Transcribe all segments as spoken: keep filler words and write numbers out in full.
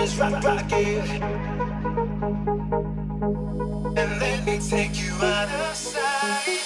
this rock rocket, and let me take you out of sight.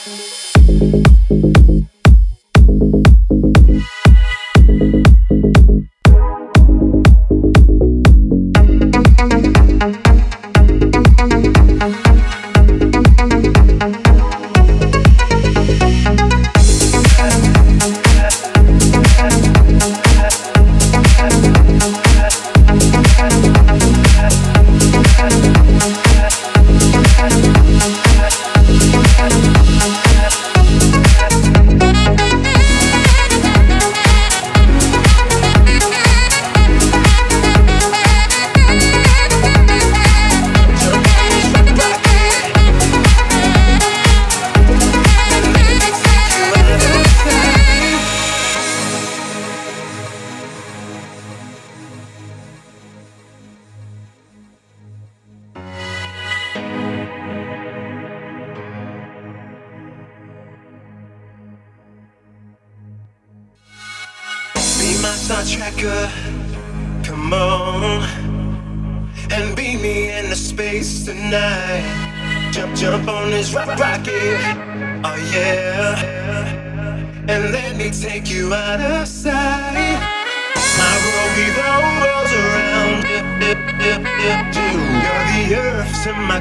Be my star tracker, come on, and beat me into space tonight. Jump, jump on this rock rocket, oh yeah, and let me take you out of sight. My world revolves around you. You're the earth to my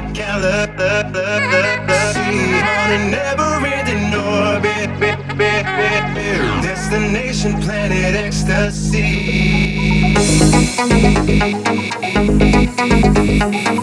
galaxy, on a never-ending orbit. Destination planet ecstasy.